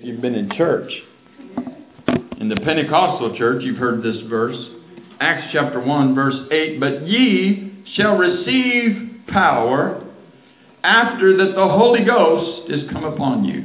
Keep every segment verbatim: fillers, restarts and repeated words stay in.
You've been in church. In the Pentecostal church, you've heard this verse. Acts chapter one, verse eight. But ye shall receive power after that the Holy Ghost is come upon you.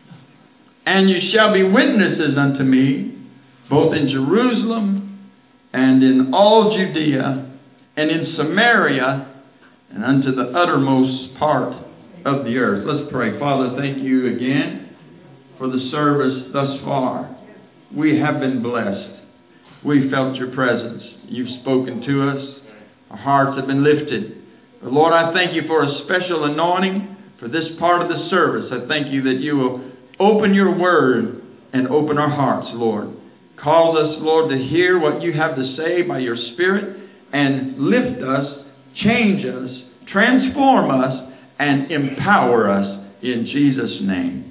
And you shall be witnesses unto me, both in Jerusalem and in all Judea and in Samaria and unto the uttermost part of the earth. Let's pray. Father, thank you again for the service thus far. We have been blessed. We felt your presence. You've spoken to us. Our hearts have been lifted. But Lord, I thank you for a special anointing for this part of the service. I thank you that you will open your word and open our hearts, Lord. Cause us, Lord, to hear what you have to say by your Spirit and lift us, change us, transform us, and empower us in Jesus' name.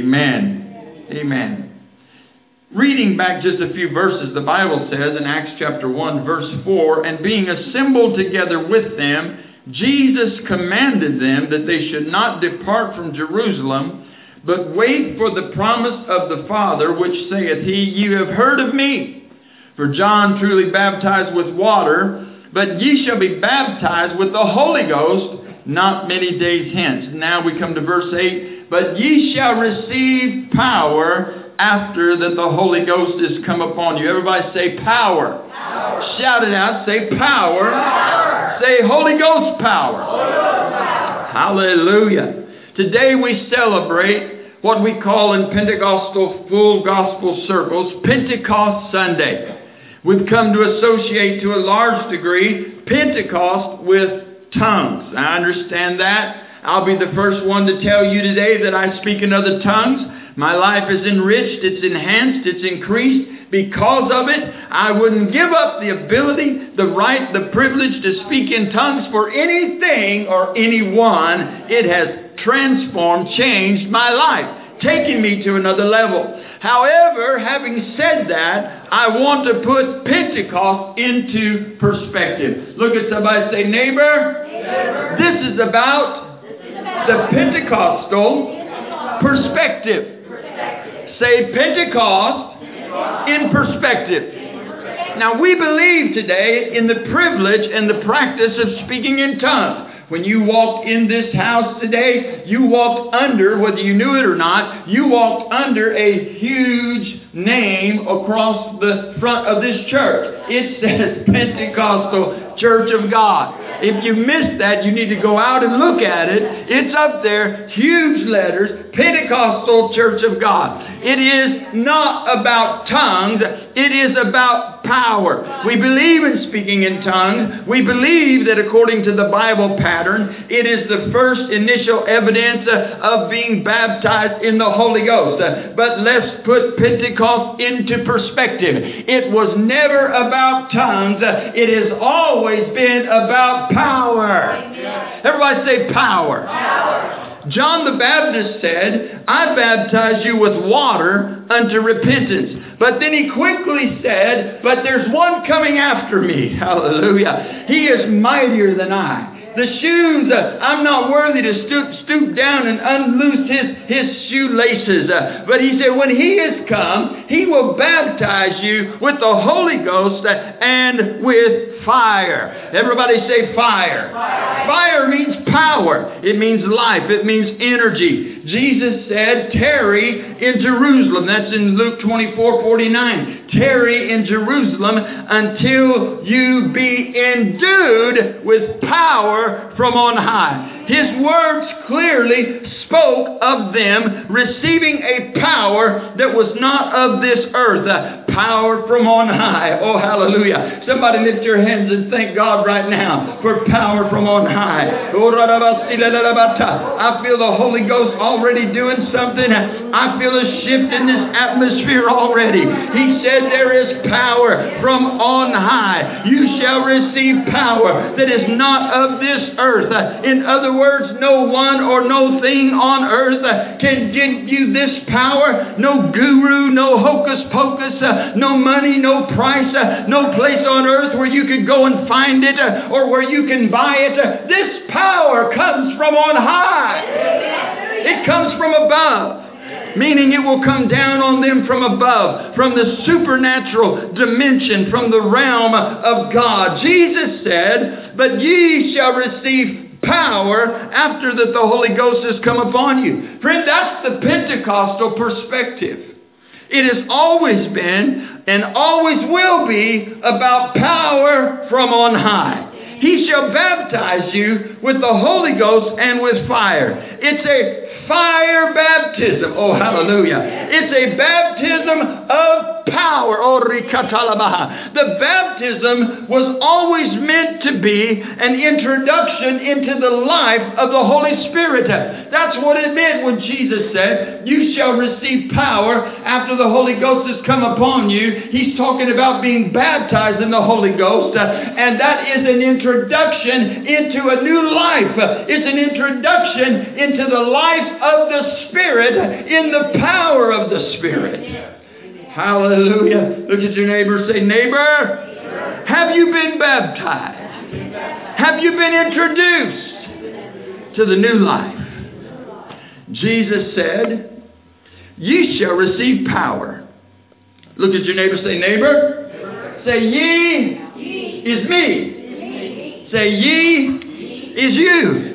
Amen. Amen. Reading back just a few verses, the Bible says in Acts chapter one, verse four, and being assembled together with them, Jesus commanded them that they should not depart from Jerusalem, but wait for the promise of the Father, which saith he, you have heard of me. For John truly baptized with water, but ye shall be baptized with the Holy Ghost not many days hence. Now we come to verse eight. But ye shall receive power after that the Holy Ghost is come upon you. Everybody say power. Power. Shout it out. Say power. Power. Say Holy Ghost power. Holy Ghost power. Hallelujah. Today we celebrate what we call in Pentecostal full gospel circles Pentecost Sunday. We've come to associate to a large degree Pentecost with tongues. I understand that. I'll be the first one to tell you today that I speak in other tongues. My life is enriched, it's enhanced, it's increased. Because of it, I wouldn't give up the ability, the right, the privilege to speak in tongues for anything or anyone. It has transformed, changed my life, taking me to another level. However, having said that, I want to put Pentecost into perspective. Look at somebody, say, neighbor, neighbor. This is about the Pentecostal perspective. perspective. Say Pentecost, Pentecost in perspective. perspective. Now we believe today in the privilege and the practice of speaking in tongues. When you walked in this house today, you walked under, whether you knew it or not, you walked under a huge name across the front of this church. It says Pentecostal Church of God. If you missed that, you need to go out and look at it. It's up there, huge letters, Pentecostal Church of God. It is not about tongues. It is about power. We believe in speaking in tongues. We believe that according to the Bible pattern, it is the first initial evidence of being baptized in the Holy Ghost. But let's put Pentecost into perspective. It was never about tongues. It has always been about power. Everybody say power. Power. John the Baptist said, I baptize you with water unto repentance. But then he quickly said, but there's one coming after me. Hallelujah. He is mightier than I. The shoes, uh, I'm not worthy to stoop, stoop down and unloose his, his shoelaces. Uh, but he said, when he is come, he will baptize you with the Holy Ghost uh, and with fire. Everybody say fire. Fire. Fire means power. It means life. It means energy. Jesus said, tarry in Jerusalem. That's in Luke twenty-four forty-nine. Tarry in Jerusalem until you be endued with power from on high. His words clearly spoke of them receiving a power that was not of this earth. A power from on high. Oh, hallelujah. Somebody lift your hands and thank God right now for power from on high. I feel the Holy Ghost already doing something. I feel a shift in this atmosphere already. He said there is power from on high. You shall receive power that is not of this earth. In other words, no one or no thing on earth can give you this power. No guru, no hocus pocus, no money, no price, no place on earth where you could go and find it or where you can buy it. This power comes from on high. It comes from above. Meaning it will come down on them from above, from the supernatural dimension, from the realm of God. Jesus said, but ye shall receive power after that the Holy Ghost has come upon you. Friend, that's the Pentecostal perspective. It has always been and always will be about power from on high. He shall baptize you with the Holy Ghost and with fire. It's a fire baptism. Oh, hallelujah. It's a baptism of power. Oh, rikatalabaha. The baptism was always meant to be an introduction into the life of the Holy Spirit. That's what it meant when Jesus said, you shall receive power after the Holy Ghost has come upon you. He's talking about being baptized in the Holy Ghost. And that is an introduction into a new life. It's an introduction into the life of the Spirit in the power of the Spirit. Hallelujah. Look at your neighbor. Say, neighbor, have you been baptized? Have you been introduced to the new life? Jesus said, ye shall receive power. Look at your neighbor. Say, neighbor. Say, ye is me. Say, ye is you.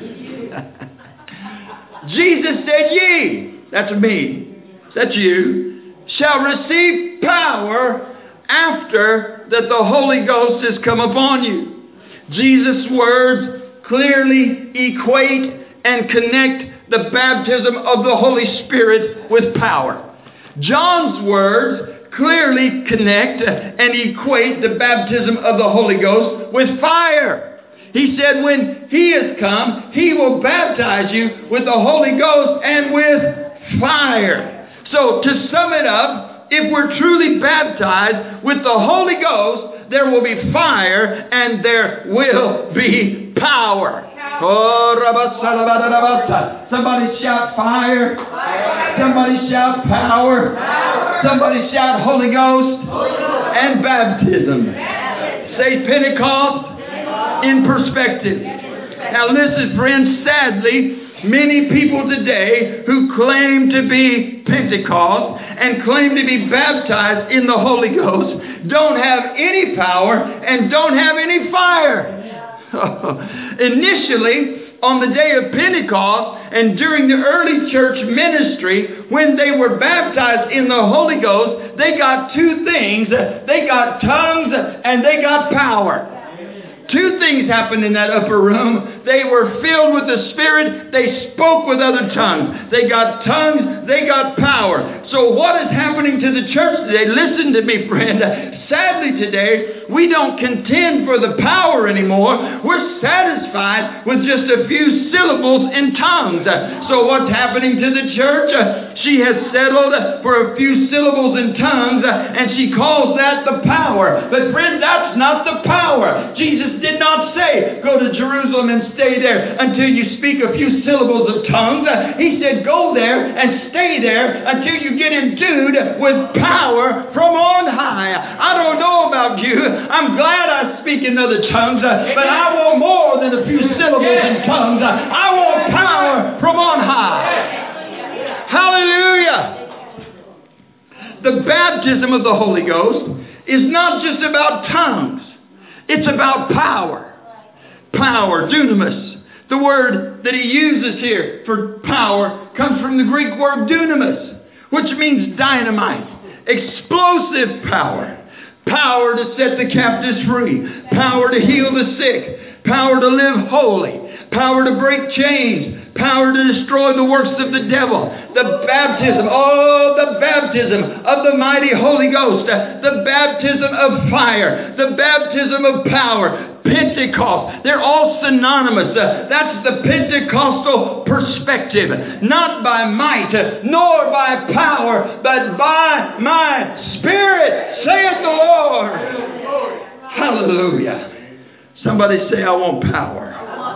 Jesus said, ye, that's me, that's you, shall receive power after that the Holy Ghost has come upon you. Jesus' words clearly equate and connect the baptism of the Holy Spirit with power. John's words clearly connect and equate the baptism of the Holy Ghost with fire. He said when he has come, he will baptize you with the Holy Ghost and with fire. So to sum it up, if we're truly baptized with the Holy Ghost, there will be fire and there will be power. Oh, somebody shout fire. Fire. Somebody shout power. Power. Somebody shout Holy Ghost, Holy Ghost. And baptism. Baptism. Say Pentecost. In perspective. Now listen, friends, sadly, many people today who claim to be Pentecost and claim to be baptized in the Holy Ghost don't have any power and don't have any fire. Initially, on the day of Pentecost and during the early church ministry, when they were baptized in the Holy Ghost, they got two things. They got tongues and they got power. Two things happened in that upper room. They were filled with the Spirit. They spoke with other tongues. They got tongues. They got power. So what is happening to the church today? Listen to me, friend. Sadly today, we don't contend for the power anymore. We're satisfied with just a few syllables in tongues. So what's happening to the church? She has settled for a few syllables in tongues, and she calls that the power. But friend, that's not the power. Jesus did not say, go to Jerusalem and stay there until you speak a few syllables of tongues. He said, go there and stay there until you get endued with power from on high. I don't know about you. I'm glad I speak in other tongues, but I want more than a few syllables in tongues. I want power from on high. Hallelujah. The baptism of the Holy Ghost is not just about tongues. It's about power. Power, dunamis. The word that he uses here for power comes from the Greek word dunamis, which means dynamite, explosive power. Power to set the captives free. Power to heal the sick. Power to live holy. Power to break chains. Power to destroy the works of the devil. The baptism, oh, the baptism of the mighty Holy Ghost. The baptism of fire. The baptism of power. Pentecost. They're all synonymous. Uh, that's the Pentecostal perspective. Not by might, nor by power, but by my Spirit, saith the Lord. Hallelujah. Somebody say, I want power.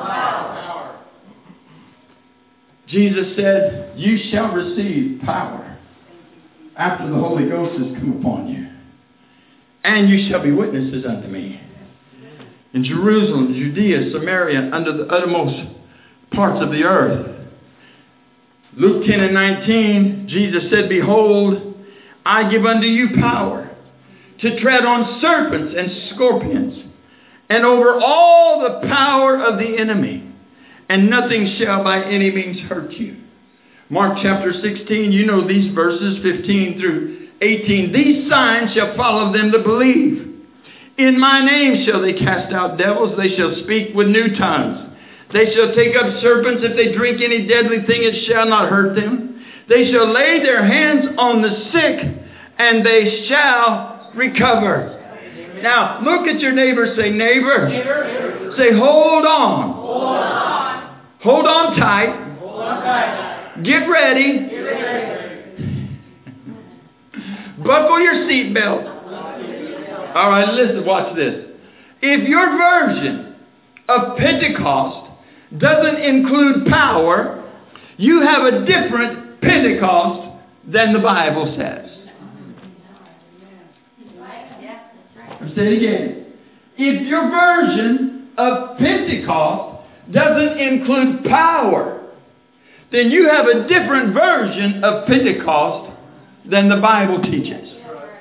Jesus said, you shall receive power after the Holy Ghost has come upon you. And you shall be witnesses unto me. In Jerusalem, Judea, Samaria, under the uttermost parts of the earth. Luke ten and nineteen, Jesus said, behold, I give unto you power to tread on serpents and scorpions, and over all the power of the enemy, and nothing shall by any means hurt you. Mark chapter sixteen, you know these verses, fifteen through eighteen. These signs shall follow them that believe. In my name shall they cast out devils. They shall speak with new tongues. They shall take up serpents. If they drink any deadly thing, it shall not hurt them. They shall lay their hands on the sick, and they shall recover. Now, look at your neighbor. Say, neighbor. neighbor. Say, hold on. Hold on. Hold on tight. Hold on tight. Get ready. Get ready. Buckle your seatbelt. All right, listen, watch this. If your version of Pentecost doesn't include power, you have a different Pentecost than the Bible says. I'll say it again. If your version of Pentecost doesn't include power, then you have a different version of Pentecost than the Bible teaches.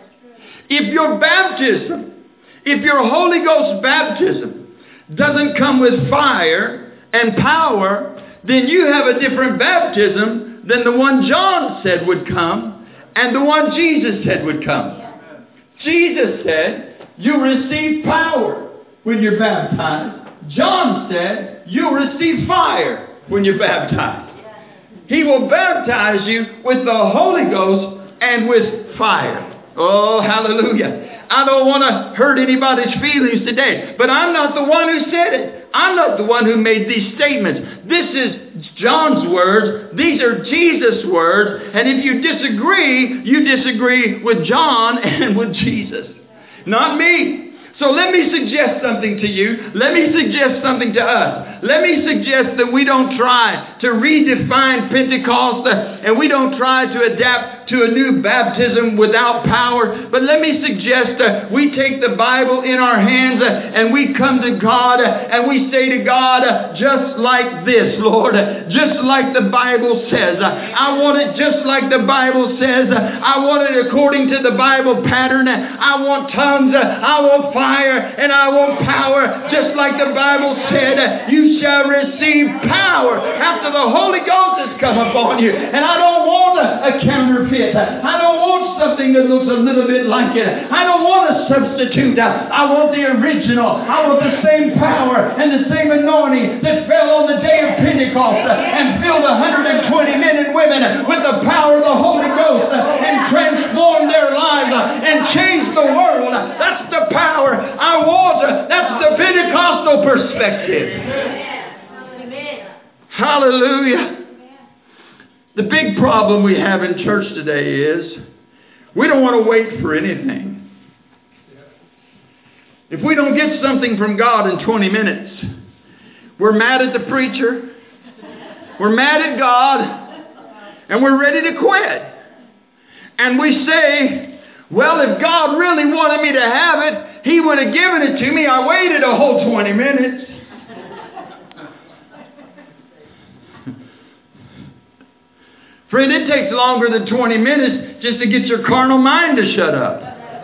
If your baptism, if your Holy Ghost baptism doesn't come with fire and power, then you have a different baptism than the one John said would come and the one Jesus said would come. Jesus said, you receive power when you're baptized. John said, you'll receive fire when you're baptized. He will baptize you with the Holy Ghost and with fire. Oh, hallelujah. I don't want to hurt anybody's feelings today, but I'm not the one who said it. I'm not the one who made these statements. This is John's words. These are Jesus' words. And if you disagree, you disagree with John and with Jesus, not me. So let me suggest something to you. Let me suggest something to us. Let me suggest that we don't try to redefine Pentecost uh, and we don't try to adapt to a new baptism without power. But let me suggest uh, we take the Bible in our hands uh, and we come to God uh, and we say to God, uh, just like this, Lord, uh, just like the Bible says. Uh, I want it just like the Bible says. Uh, I want it according to the Bible pattern. Uh, I want tongues. Uh, I want fire. Fire and I want power, just like the Bible said, you shall receive power after the Holy Ghost has come upon you. And I don't want a, a counterfeit. I don't want something that looks a little bit like it. I don't want a substitute. I want the original. I want the same power and the same anointing that fell on the day of Pentecost and filled one hundred twenty men and women with the power of the Holy Ghost and transformed their lives and changed the world. That's the power I want. That's the Pentecostal perspective. Hallelujah. The big problem we have in church today is we don't want to wait for anything. If we don't get something from God in twenty minutes, we're mad at the preacher, we're mad at God, and we're ready to quit. And we say, well, if God really wanted me to have it, He would have given it to me. I waited a whole twenty minutes. Friend, it takes longer than twenty minutes just to get your carnal mind to shut up.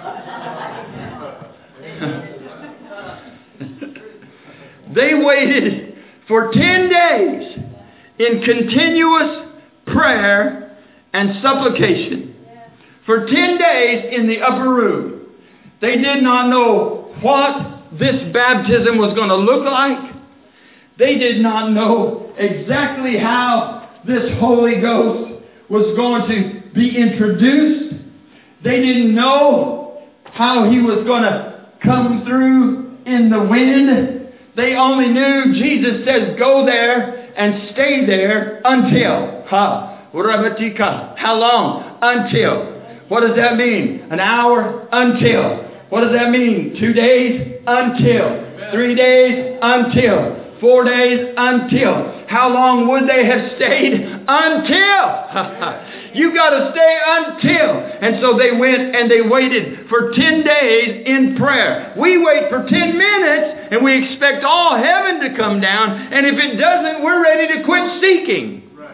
They waited for ten days in continuous prayer and supplication. For ten days in the upper room. They did not know what this baptism was going to look like. They did not know exactly how this Holy Ghost was going to be introduced. They didn't know how He was going to come through in the wind. They only knew Jesus says, go there and stay there until. Ha, how long? Until. What does that mean? An hour? Until. What does that mean? Two days? Until. Three days? Until. Four days? Until. How long would they have stayed? Until. You got to stay until. And so they went and they waited for ten days in prayer. We wait for ten minutes and we expect all heaven to come down. And if it doesn't, we're ready to quit seeking.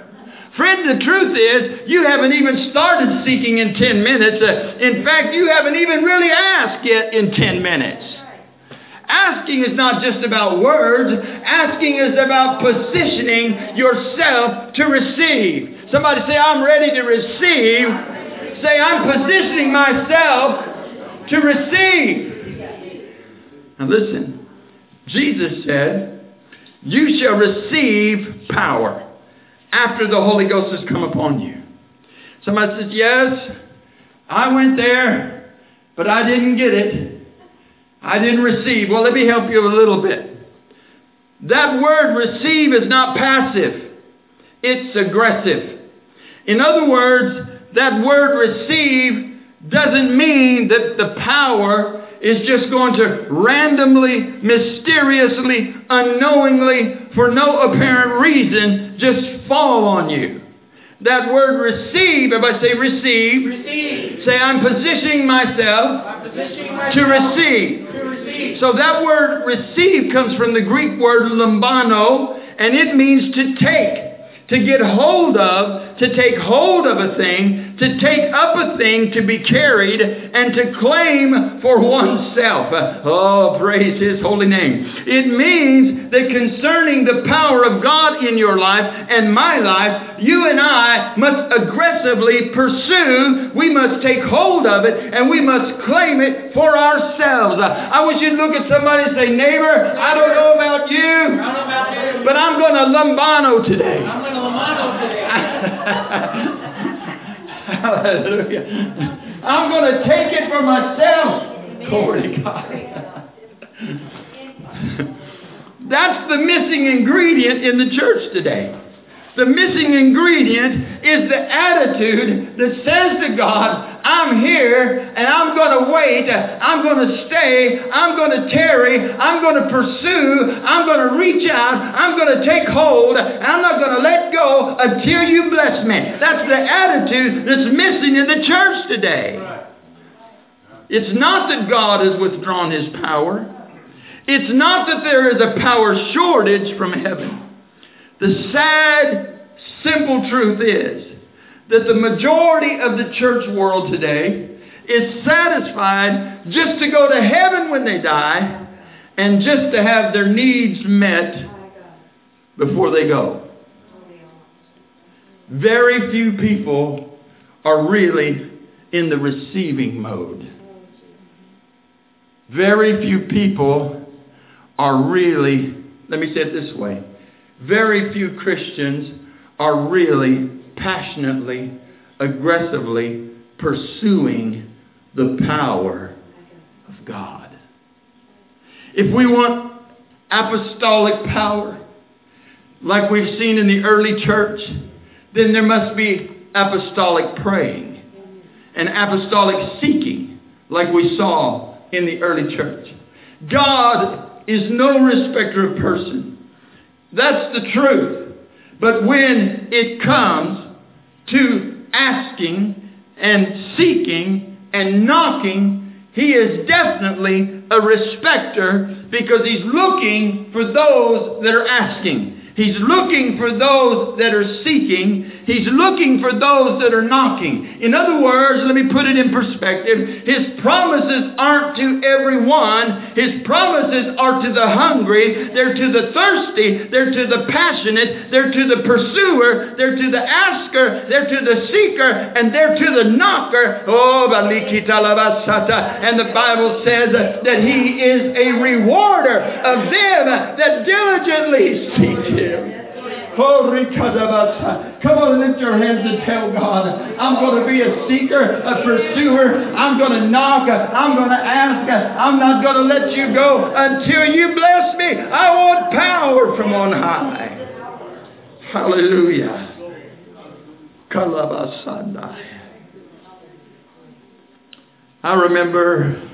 Friend, the truth is, you haven't even started seeking in ten minutes. Uh, in fact, you haven't even really asked yet in ten minutes. Asking is not just about words. Asking is about positioning yourself to receive. Somebody say, I'm ready to receive. Say, I'm positioning myself to receive. Now listen, Jesus said, you shall receive power after the Holy Ghost has come upon you. Somebody says, yes, I went there, but I didn't get it. I didn't receive. Well, let me help you a little bit. That word receive is not passive. It's aggressive. In other words, that word receive doesn't mean that the power is just going to randomly, mysteriously, unknowingly, for no apparent reason, just fall on you. That word receive, everybody say receive. Receive. Say, I'm positioning myself, I'm positioning myself to receive. To receive. So that word receive comes from the Greek word lambano, and it means to take, to get hold of, to take hold of a thing, to take up a thing, to be carried, and to claim for oneself. Oh, praise His holy name. It means that concerning the power of God in your life and my life, you and I must aggressively pursue, we must take hold of it, and we must claim it for ourselves. I wish you'd look at somebody and say, neighbor, I don't know about you, but I'm going to lambano today. I'm going to lambano today. Hallelujah. I'm going to take it for myself. Glory to God. That's the missing ingredient in the church today. The missing ingredient is the attitude that says to God, I'm here and I'm going to wait. I'm going to stay. I'm going to tarry. I'm going to pursue. I'm going to reach out. I'm going to take hold. I'm not going to let go until you bless me. That's the attitude that's missing in the church today. It's not that God has withdrawn His power. It's not that there is a power shortage from heaven. The sad, simple truth is that the majority of the church world today is satisfied just to go to heaven when they die and just to have their needs met before they go. Very few people are really in the receiving mode. Very few people are really, let me say it this way, very few Christians are really passionately, aggressively pursuing the power of God. If we want apostolic power, like we've seen in the early church, then there must be apostolic praying and apostolic seeking, like we saw in the early church. God is no respecter of person. That's the truth. But when it comes to asking and seeking and knocking, He is definitely a respecter, because He's looking for those that are asking. He's looking for those that are seeking. He's looking for those that are knocking. In other words, let me put it in perspective. His promises aren't to everyone. His promises are to the hungry. They're to the thirsty. They're to the passionate. They're to the pursuer. They're to the asker. They're to the seeker. And they're to the knocker. Oh, and the Bible says that He is a rewarder of them that diligently seek Him. Oh, come on, lift your hands and tell God, I'm going to be a seeker, a pursuer. I'm going to knock. I'm going to ask. I'm not going to let you go until you bless me. I want power from on high. Hallelujah. Kalabasandai. I remember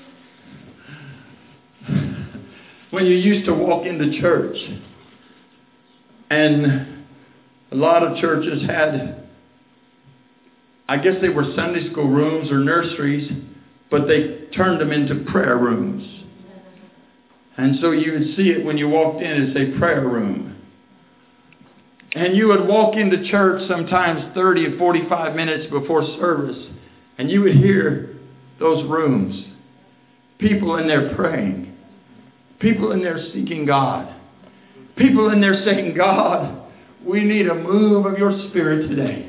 when you used to walk into church, and a lot of churches had, I guess they were Sunday school rooms or nurseries, but they turned them into prayer rooms. And so you would see it when you walked in, it'd say prayer room. And you would walk into church sometimes thirty and forty-five minutes before service, and you would hear those rooms. People in there praying. People in there seeking God. People in there saying, God, we need a move of your Spirit today.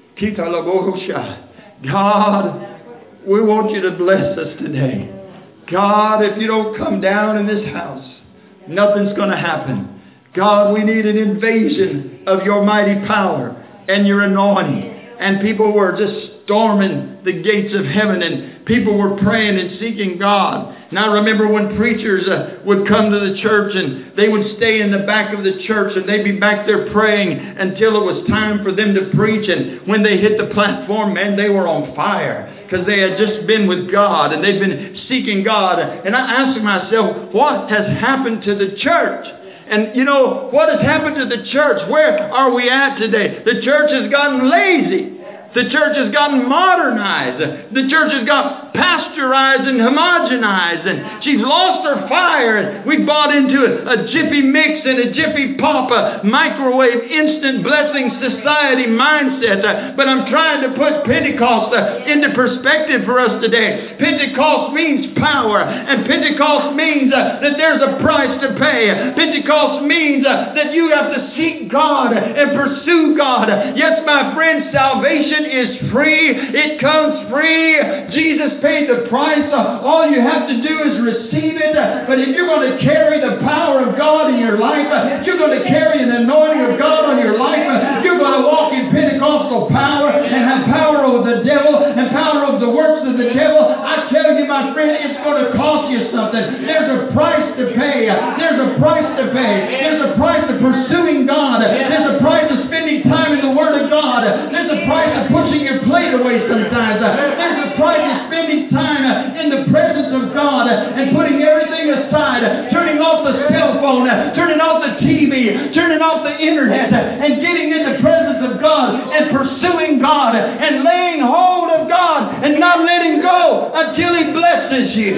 God, we want you to bless us today. God, if you don't come down in this house, nothing's going to happen. God, we need an invasion of your mighty power and your anointing. And people were just storming the gates of heaven, and people were praying and seeking God. And I remember when preachers uh, would come to the church, and they would stay in the back of the church, and they'd be back there praying until it was time for them to preach. And when they hit the platform, man, they were on fire, because they had just been with God, and they'd been seeking God. And I asked myself, what has happened to the church? And you know, what has happened to the church? Where are we at today? The church has gotten lazy. The church has gotten modernized. The church has got pasteurized and homogenized. And she's lost her fire. We bought into a, a Jiffy Mix and a Jiffy Pop, a microwave instant blessing society mindset. Uh, but I'm trying to put Pentecost uh, into perspective for us today. Pentecost means power. And Pentecost means uh, that there's a price to pay. Pentecost means uh, that you have to seek God and pursue God. Yes, my friend, salvation is free. It comes free. Jesus paid the price. All you have to do is receive it. But if you're going to carry the power of God in your life, if you're going to carry an anointing of God on your life, you're going to walk in Pentecostal power and have power over the devil and power over the works of the devil. I tell you, my friend, it's going to cost you something. There's a price to pay. There's a price to pay. There's a price of pursuing God. There's a price of spending time in the Word of God. There's a price of pushing your plate away sometimes. There's a price of spending time in the presence of God and putting everything aside, turning off the cell phone, turning off the T V, turning off the internet, and getting in the presence of God and pursuing God and laying hold of God and not letting go until He blesses you.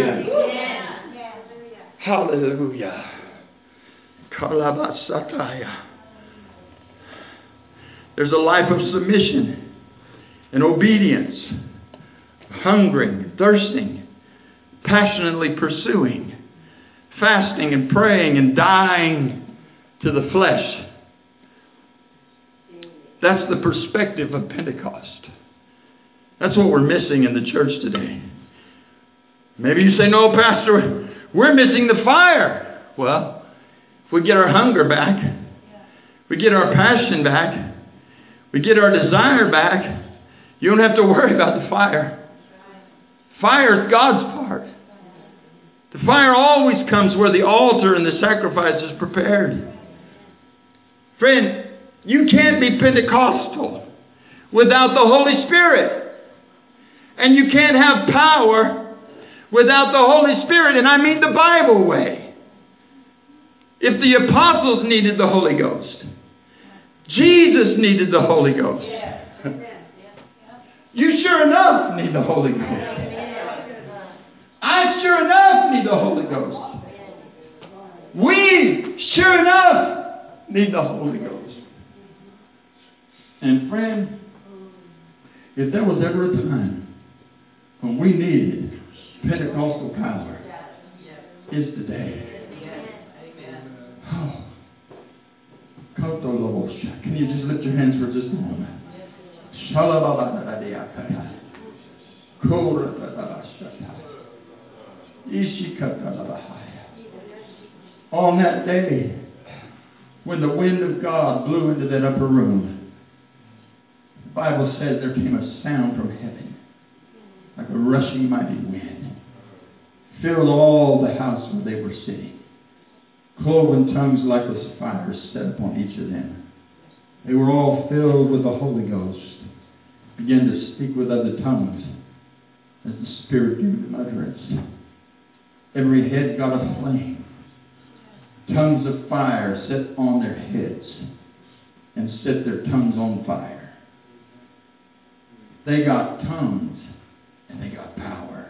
Hallelujah. Kalabasataya. There's a life of submission and obedience, hungering, thirsting, passionately pursuing, fasting and praying and dying to the flesh. That's the perspective of Pentecost. That's what we're missing in the church today. Maybe you say, no, Pastor, we're missing the fire. Well, if we get our hunger back, we get our passion back, we get our desire back, you don't have to worry about the fire. Fire is God's part. The fire always comes where the altar and the sacrifice is prepared. Friend, you can't be Pentecostal without the Holy Spirit. And you can't have power without the Holy Spirit. And I mean the Bible way. If the apostles needed the Holy Ghost, Jesus needed the Holy Ghost. You sure enough need the Holy Ghost. I sure enough need the Holy Ghost. We sure enough need the Holy Ghost. And friend, if there was ever a time when we needed Pentecostal power, it's today. Oh. Can you just lift your hands for just a moment? On that day, when the wind of God blew into that upper room, the Bible says there came a sound from heaven, like a rushing mighty wind, filled all the house where they were sitting. Cloven tongues like a fire set upon each of them. They were all filled with the Holy Ghost, began to speak with other tongues as the Spirit gave them utterance. Every head got a flame. Tongues of fire set on their heads and set their tongues on fire. They got tongues and they got power.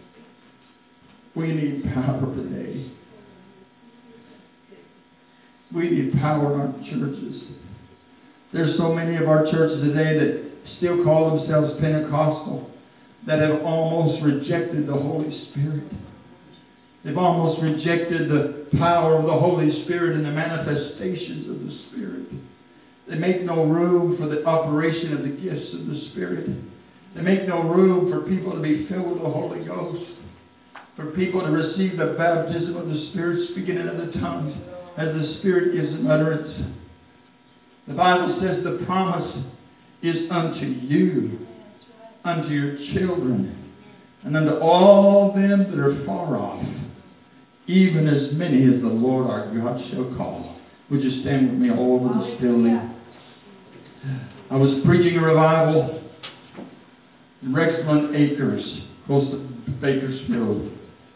We need power today. We need power in our churches. There's so many of our churches today that still call themselves Pentecostal, that have almost rejected the Holy Spirit. They've almost rejected the power of the Holy Spirit and the manifestations of the Spirit. They make no room for the operation of the gifts of the Spirit. They make no room for people to be filled with the Holy Ghost, for people to receive the baptism of the Spirit, speaking in other tongues as the Spirit gives them utterance. The Bible says the promise is unto you, unto your children, and unto all them that are far off, even as many as the Lord our God shall call. Would you stand with me all over this building? I was preaching a revival in Rexland Acres, close to Bakersfield.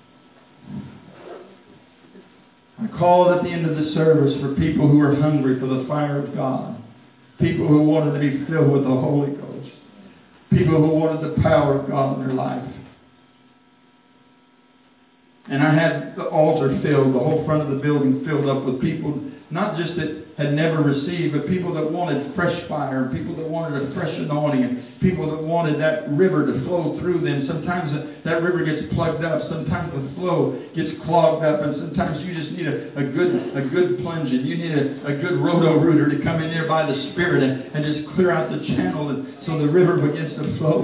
I called at the end of the service for people who were hungry for the fire of God, people who wanted to be filled with the Holy Ghost, people who wanted the power of God in their life. And I had the altar filled, the whole front of the building filled up with people, not just that had never received, but people that wanted fresh fire, people that wanted a fresh anointing, and people that wanted that river to flow through them. Sometimes that river gets plugged up, sometimes the flow gets clogged up, and sometimes you just need a, a good a good plunging. You need a, a good roto-rooter to come in there by the Spirit and, and just clear out the channel and, so the river begins to flow.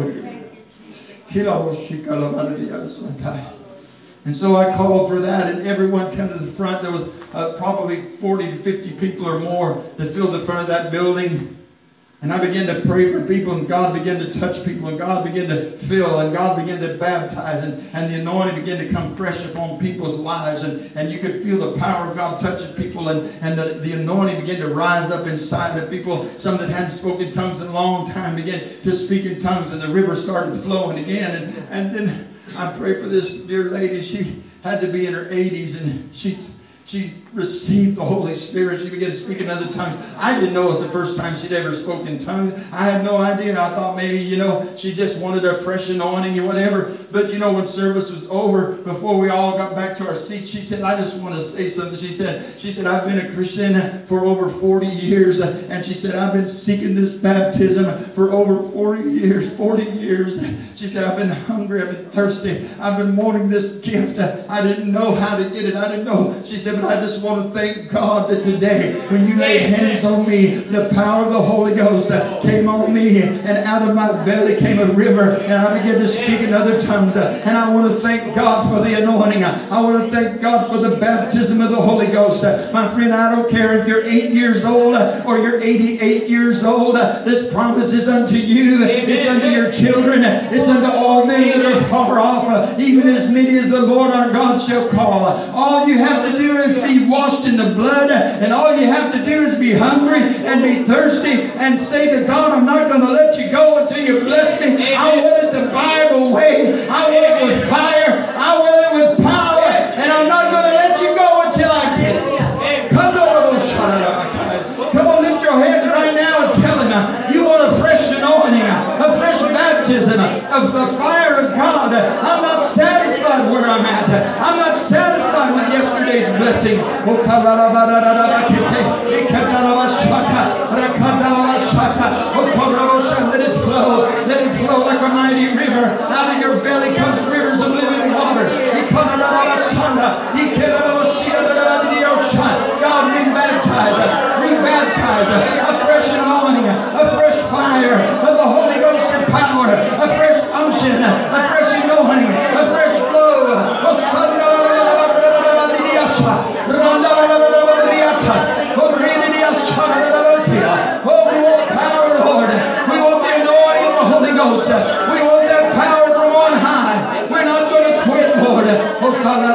And so I called for that, and everyone came to the front. There was uh, probably forty to fifty people or more that filled the front of that building. And I began to pray for people, and God began to touch people, and God began to fill, and God began to baptize, and, and the anointing began to come fresh upon people's lives, and, and you could feel the power of God touching people, and, and the, the anointing began to rise up inside of people. Some that hadn't spoken tongues in a long time began to speak in tongues, and the river started flowing again. And, and then I prayed for this dear lady. She had to be in her eighties, and she she received the Holy Spirit. She began to speak in other tongues. I didn't know it was the first time she'd ever spoken in tongues. I had no idea. I thought maybe, you know, she just wanted a fresh anointing or whatever. But, you know, when service was over, before we all got back to our seats, she said, I just want to say something. She said, she said, I've been a Christian for over forty years. And she said, I've been seeking this baptism for over forty years. forty years. She said, I've been hungry. I've been thirsty. I've been wanting this gift. I didn't know how to get it. I didn't know. She said, but I just want to thank God that today, when you laid hands on me, the power of the Holy Ghost came on me, and out of my belly came a river, and I began to speak in other tongues. And I want to thank God for the anointing. I want to thank God for the baptism of the Holy Ghost. My friend, I don't care if you're eight years old or you're eighty-eight years old. This promise is unto you. It's unto your children. It's unto all men that are far off, even as many as the Lord our God shall call. All you have to do is be washed in the blood, and all you have to do is be hungry and be thirsty and say to God, I'm not going to let you go until you bless me. I want it the Bible way. I want it with fire. I want it with power, and I'm not going to let you go until I get it. Come on, lift your hands right now and tell him you want a fresh anointing, a fresh baptism of the fire of God. I'm not satisfied where I'm at. I'm not satisfied with yesterday's blessing. Let it flow. Let it flow like a mighty river. Out of your belly comes rivers of living water. God, rebaptize us. Rebaptize us. A fresh anointing. A fresh fire of the Holy Ghost and power. A fresh unction. A fresh anointing. A fresh flow. Oh, we want power, Lord. We want the anointing of the Holy Ghost. We want that power from on high. We're not going to quit, Lord. Oh,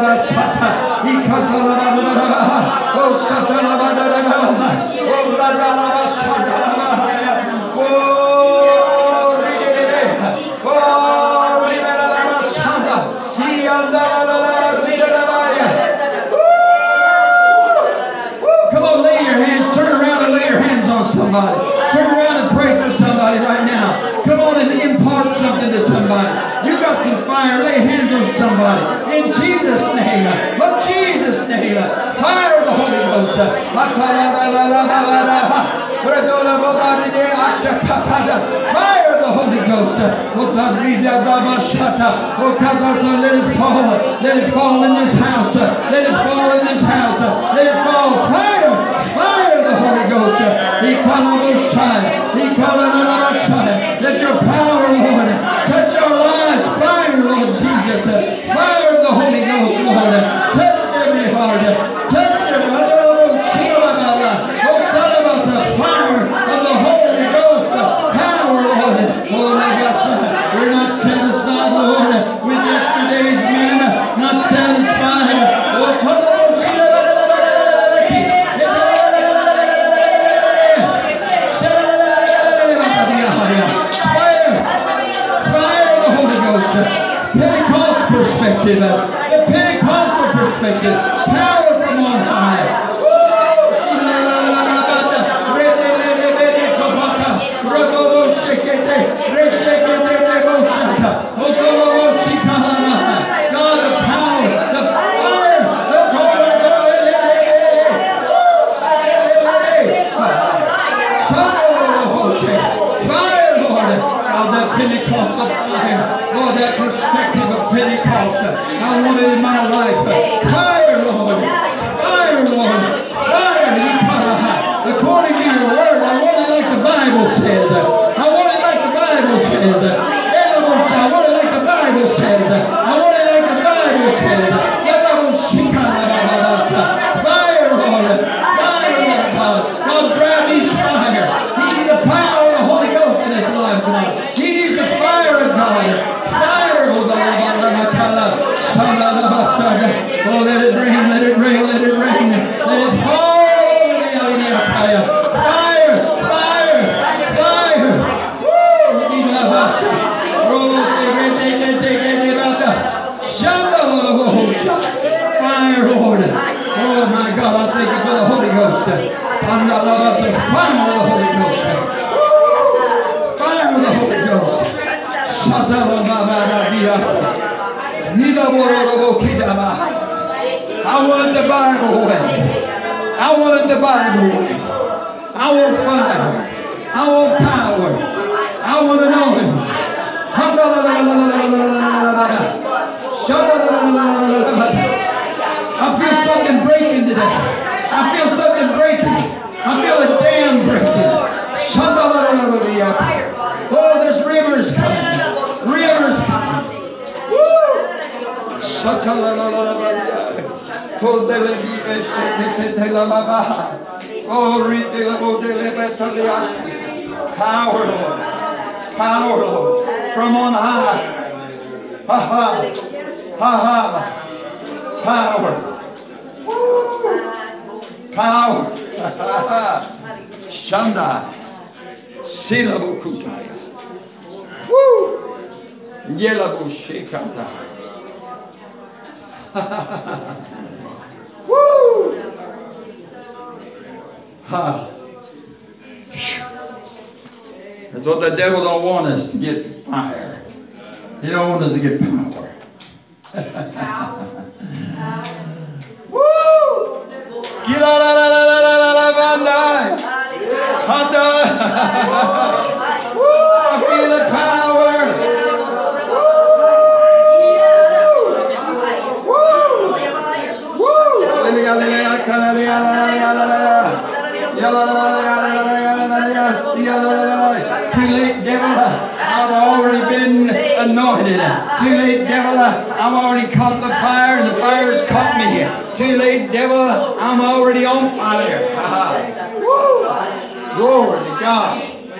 somebody. Turn around and pray for somebody right now. Come on and impart something to somebody. You got some fire. Lay hands on somebody. In Jesus' name. In Jesus' name. Fire of the Holy Ghost. Fire of the Holy Ghost. Oh God, read that Rabashata. Oh God, let it fall. Let it fall in this house. Let it fall in this house. Let it fall. Fire. Fire of the Holy Ghost. He called on those child. He called on our child. Let your power, Lord, touch our lives. Fire, Lord Jesus. Fire of the Holy Ghost, Lord. Touch every heart. Touch every heart. Oh, son about the fire of the Holy Ghost. Power, Lord. Oh, my God. We're not satisfied, Lord, with yesterday's manna. Not satisfied. Oh, come on. Pentecost perspective, the Pentecostal perspective, power from on high. God, the power, the fire, the fire, Lord, of that Pentecostal fire. Lord, that perspective of Pentecost, I want it in my life. Fire, Lord. Fire, Lord. Fire. According to your word, I want it like the Bible says. I want it like the Bible says. I want it like the Bible says. I want it like the Bible says. Fire, Lord. Fire, Lord God. God, grab these fire. He needs the power of the Holy Ghost in his life, God. He needs the fire of God. Fire, oh God. Oh, let it rain, let it rain, let it rain. Let it fall over the area. Fire, fire, fire, fire. Woo! Fire, Lord. Oh, my God, I thank you for the Holy Ghost. I'm not about the fire of the Holy Ghost. Woo! Fire of the Holy Ghost. I want the Bible way. I want the Bible way. I want fire. I want power. I want to know Him. I feel something breaking today. I feel something breaking. I feel a dam breaking. Oh, there's rivers coming. Rivers coming. Woo! Power, Lord. Power, Lord. From on high. Ha ha. Ha ha. Power. Power. Shanda. Silabukutaya. Woo! Yelabushikata. Woo! Ha. That's what the devil don't want us to get fire. He don't want us to get power. Woo! Get out, out, out, out, out, out, out, out. Woo! I feel the power. Woo! Too late, devil. I've already been anointed. Too late, devil. I've already caught the fire, and the fire's caught me. Too late, devil. I'm already on fire. Woo! Glory to God.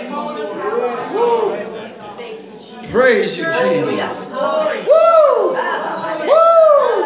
Woo! Praise you, Jesus. Woo! Woo!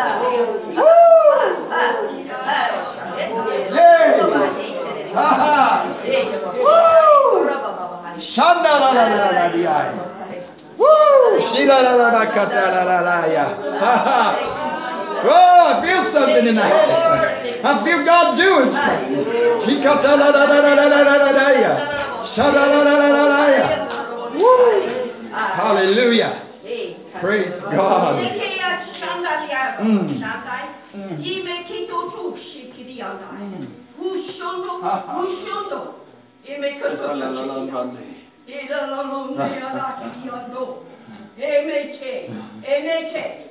Yay! Ha ha! Woo! Shanda la la la la la. Woo! Shila la la la kata la la la ya. Ha ha! Oh, I feel something in the house. I feel God doing something. Shikata la la la la la la la la ya. Shada la la la la la ya. Woo! Hallelujah! Praise God. Mm. Ime kito tu shikiri andai. Ushondo, ushondo. Ime kito shikiri. Ila la la la la kiri ando. Eme che, eme che.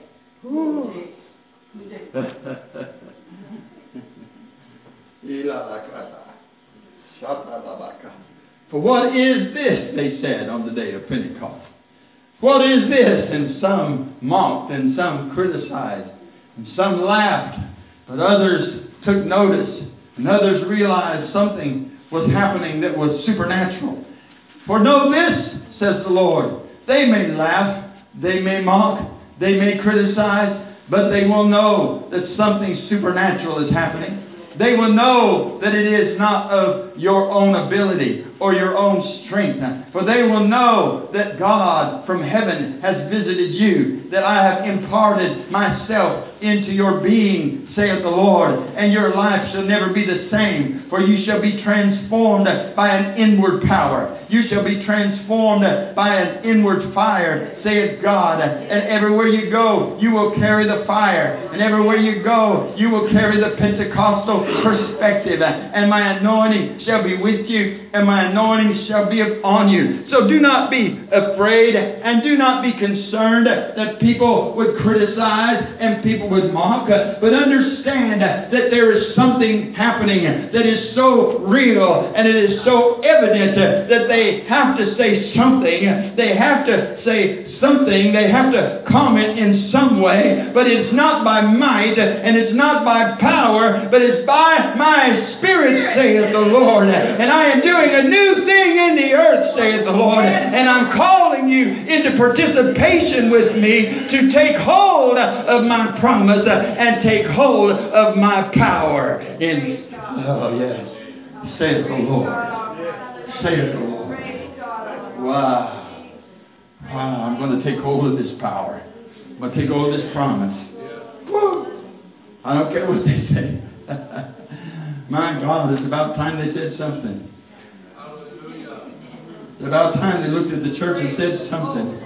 For what is this, they said on the day of Pentecost. What is this? And some mocked and some criticized and some laughed. But others took notice and others realized something was happening that was supernatural. For know this, says the Lord, they may laugh, they may mock, they may criticize, but they will know that something supernatural is happening. They will know that it is not of your own ability or your own strength. For they will know that God from heaven has visited you, that I have imparted myself into your being, saith the Lord, and your life shall never be the same, for you shall be transformed by an inward power. You shall be transformed by an inward fire, saith God. And everywhere you go, you will carry the fire. And everywhere you go, you will carry the Pentecostal perspective. And my anointing shall be with you, and my anointing shall be upon you. So do not be afraid, and do not be concerned that people would criticize and people would mock. But understand that there is something happening that is so real, and it is so evident that they have to say something. They have to say something. They have to comment in some way. But it's not by might, and it's not by power, but it's by my Spirit, saith the Lord. And I am doing a new thing in the earth, saith the Lord. And I'm calling you into participation with me to take hold of my promise and take hold of my power. In oh yes, saith the Lord. Saith the Lord. Wow. Wow, I'm going to take hold of this power. I'm going to take hold of this promise. Woo. I don't care what they say. My God, it's about time they said something. It's about time they looked at the church and said something.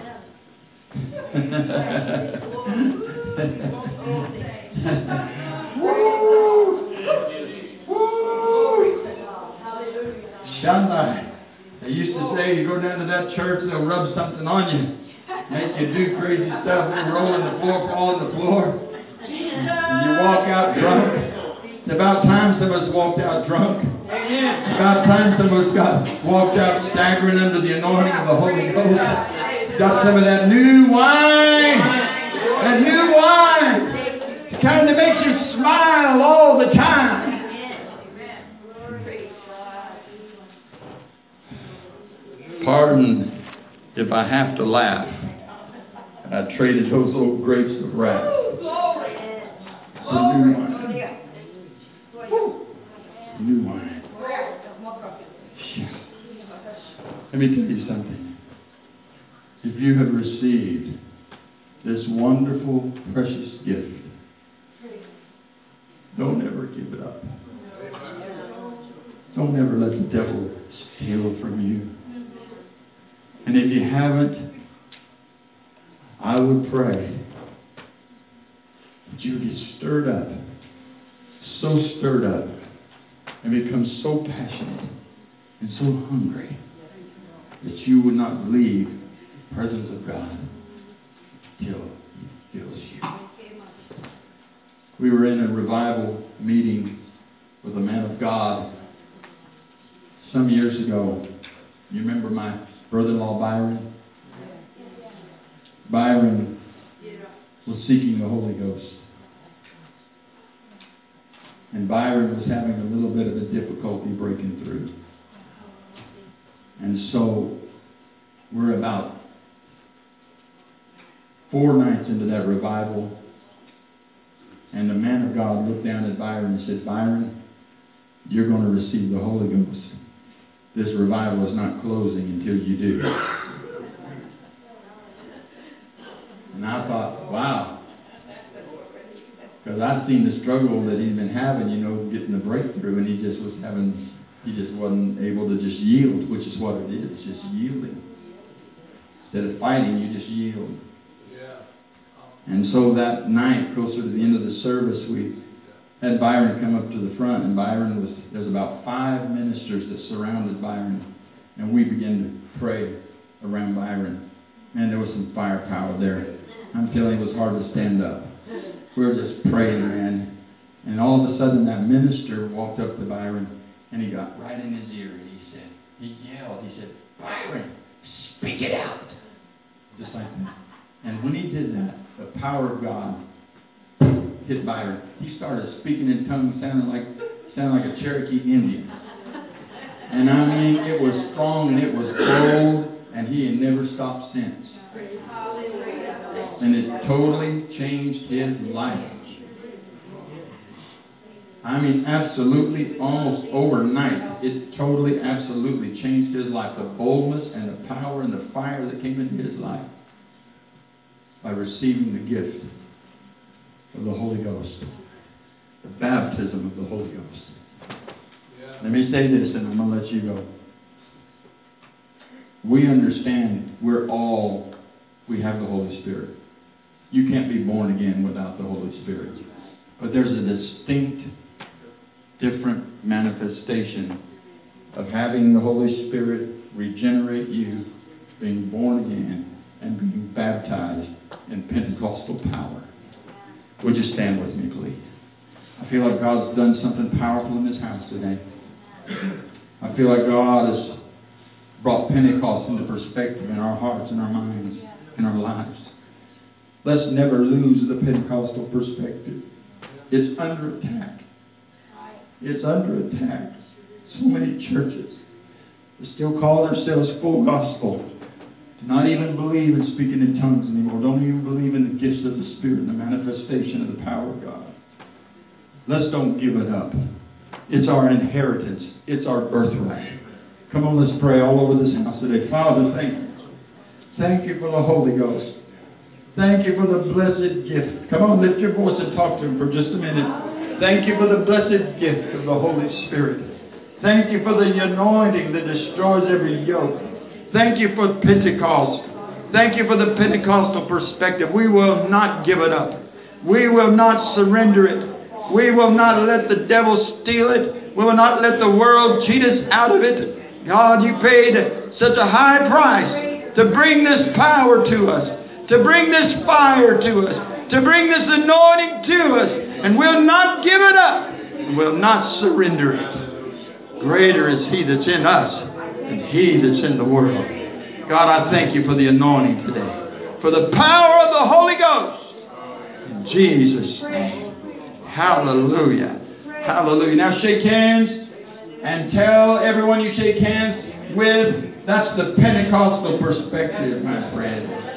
Woo! Woo! Shandai. They used to say, you go down to that church, they'll rub something on you. Make you do crazy stuff, and roll on the floor, fall on the floor. And you walk out drunk. It's about time some of us walked out drunk. It's about time some of us got walked out staggering under the anointing of the Holy Ghost. Got some of that new wine. That new wine. It's kind that makes you smile all the time. Pardon if I have to laugh. I traded those old grapes of wrath for new wine. New wine. Let me tell you something. If you have received this wonderful, precious gift, don't ever give it up. Don't ever let the devil steal from you. And if you haven't, I would pray that you get stirred up, so stirred up, and become so passionate and so hungry that you would not leave the presence of God till He fills you. We were in a revival meeting with a man of God some years ago. You remember my brother-in-law Byron? Byron was seeking the Holy Ghost. And Byron was having a little bit of a difficulty breaking through. And so we're about four nights into that revival, and the man of God looked down at Byron and said, Byron, you're going to receive the Holy Ghost. This revival is not closing until you do. And I thought, wow. Because I've seen the struggle that he's been having, you know, getting the breakthrough, and he just was having, he just wasn't able to just yield, which is what it is, just yielding. Instead of fighting, you just yield. And so that night, closer to the end of the service, we had Byron come up to the front, and Byron was, there's about five ministers that surrounded Byron, and we began to pray around Byron. Man, there was some firepower there. I'm telling you, it was hard to stand up. We were just praying, man. And all of a sudden, that minister walked up to Byron, and he got right in his ear, and he said, he yelled, he said, "Byron, speak it out." Just like that. And when he did that, the power of God hit Byron. He started speaking in tongues, sounding like sounding like a Cherokee Indian. And I mean, it was strong and it was bold, and he had never stopped since. And it totally changed his life. I mean, absolutely, almost overnight, it totally, absolutely changed his life. The boldness and the power and the fire that came into his life by receiving the gift of the Holy Ghost, the baptism of the Holy Ghost. Yeah. Let me say this, and I'm going to let you go. We understand we're all, we have the Holy Spirit. You can't be born again without the Holy Spirit. But there's a distinct, different manifestation of having the Holy Spirit regenerate you, being born again, and being baptized in Pentecostal power. Would you stand with me, please? I feel like God's done something powerful in this house today. I feel like God has brought Pentecost into perspective in our hearts and our minds, in our lives. Let's never lose the Pentecostal perspective. It's under attack. It's under attack. So many churches that still call themselves full gospel do not even believe in speaking in tongues anymore. Don't even believe in the gifts of the Spirit and the manifestation of the power of God. Let's don't give it up. It's our inheritance. It's our birthright. Come on, let's pray all over this house today. Father, thank you. Thank you for the Holy Ghost. Thank you for the blessed gift. Come on, lift your voice and talk to him for just a minute. Thank you for the blessed gift of the Holy Spirit. Thank you for the anointing that destroys every yoke. Thank you for Pentecost. Thank you for the Pentecostal perspective. We will not give it up. We will not surrender it. We will not let the devil steal it. We will not let the world cheat us out of it. God, you paid such a high price to bring this power to us, to bring this fire to us, to bring this anointing to us, and we'll not give it up, and we'll not surrender it. Greater is He that's in us than he that's in the world. God, I thank you for the anointing today, for the power of the Holy Ghost. In Jesus' name. Hallelujah. Hallelujah. Now shake hands and tell everyone you shake hands with, that's the Pentecostal perspective, my friend.